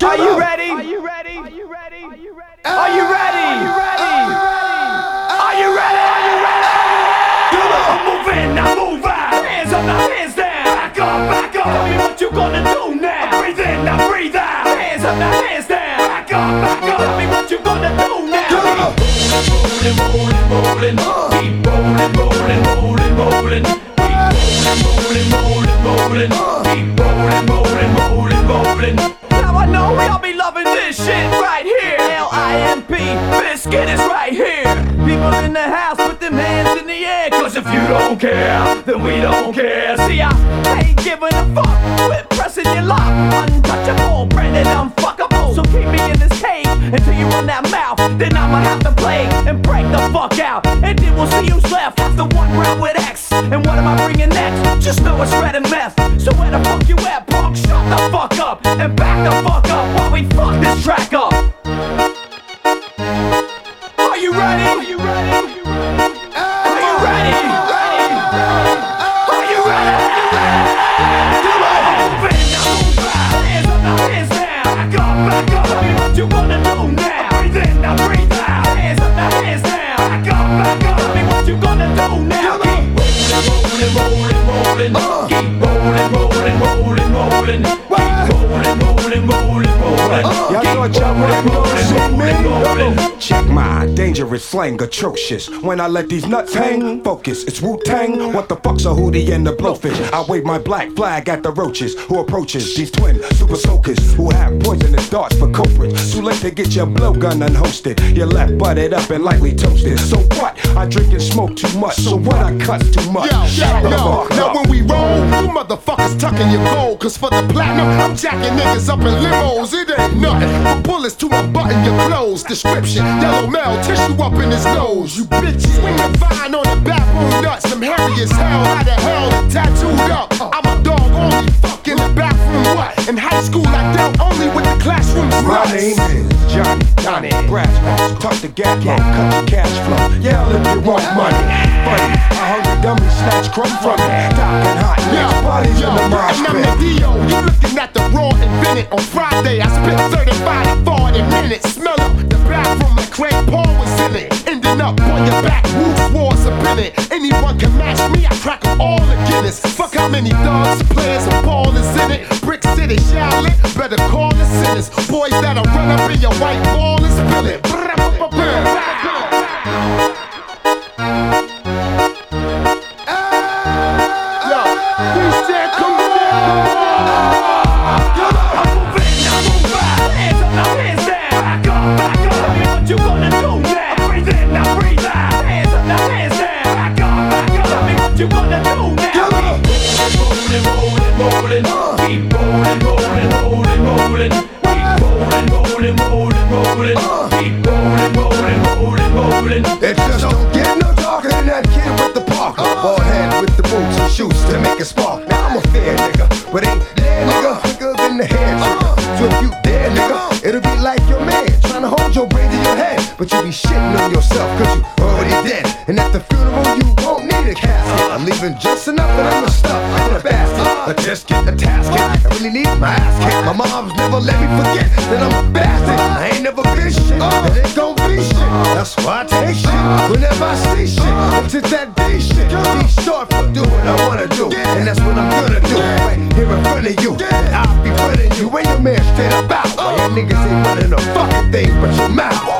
Are you ready? Are you ready? Are you ready? Are you ready? Are you ready? Are you ready? Are you ready? Are you ready? Come on, move in, now move out. Hands up, now hands down. Back up, back up. Tell me what you gonna do now. Breathe in, now breathe out. Hands up, now hands down. Back up, back up. Tell me what you gonna do now. Rolling, rolling, rolling, rolling. Keep rolling, rolling, rolling, rolling. Rolling, rolling, rolling, keep rolling, rolling, rolling, rolling. Now I know y'all be loving this shit right here. L-I-M-P, Biscuit is right here. People in the house, put them hands in the air. Cause if you don't care, then we don't care. See, I ain't giving a fuck. Quit pressing your lock. Untouchable, branded unfuckable. So keep me in this cage until you run that mouth. Then I'ma have to play and break the fuck out. And then we'll see who's left after one round with X. And what am I bringing next? Just know it's red and meth. So where the fuck you at, punk? Shut the fuck up and back the fuck up while we fuck this track up. Are you ready? Are you ready? Are you ready? Are you ready? Are you ready? Come on, move in, now move out. Hands up, now hands down. Back up, back up. Tell me what you gonna do now. Breathe in, now breathe out. Hands up, now hands down. Back up, back up. Tell me what you gonna do now. Keep rolling, rolling, rolling. Keep rolling, rolling, rolling, rolling. Keep rolling, rolling, rolling, rolling. Y'all thought y'all rolling, rolling, rolling. Check my dangerous slang, atrocious. When I let these nuts hang, focus, it's Wu-Tang. What the fuck's a hootie and the blowfish? I wave my black flag at the roaches who approaches these twin super soakers who have poisonous darts for culprits. Too late to get your blowgun unhosted. You're left butted up and lightly toasted. So what? I drink and smoke too much. So what? I cuss too much. Yo, now when we roll, you motherfuckers tucking your gold. Cause for the platinum, I'm jacking niggas up in limos. It ain't nothing but bullets to unbutton your clothes. Description, yellow male, tissue up in his nose. You bitches, swing the vine on the bathroom nuts. I'm hairy as hell, how the hell tattooed up. I'm a dog, only fuck in the bathroom. What? In high school, I dealt only with the classroom sluts. My name is Johnny Brass. Talk the gap, cut your cash flow. Yell if you want money. Funny, a hungry dummy snatch crumb from me. Talking hot, bodies in the mosh and I'm pit. the Dio, you looking at the raw invented. On Friday, I spent 35 to 40 minutes. Smell up the bathroom like Craig Paul was in it. Ending up on your back, roof wars up in it. Anyone can match me, I crack them all the Guinness. Fuck how many thugs, players, and ballers in it. Brick City, Charlotte, better call the sinners. Boys that'll run up in your white wall and spill it. You gonna do now? Rolling, rolling, rolling, keep rolling, rolling, rolling, rolling. Keep rolling, rolling, rolling, rolling. Keep rolling, rolling, rolling, rolling. It just don't get no darker than that kid with the Parker. Bald head with the boots and shoes to make it spark. Now I'm a fair nigga, but ain't there nigga quicker than the hair trigger. So if you there nigga, it'll be like your man trying to hold your brain to your head. But you be shitting on yourself cause you already dead. And at the funeral you won't need a casket. I'm leaving just enough that I'ma stuff in a basket. But just get the tasket, I really need my ass kicked. My mom's never let me forget that I'm a bastard. I ain't never been shit, and it gon' be shit. That's why I take shit whenever I see shit. It's just that D shit. Be short for doing what I wanna do, and that's what I'm gonna do. Right here in front of you, I'll be running you and your man straight about. Why y'all niggas ain't running a fucking thing but your mouth.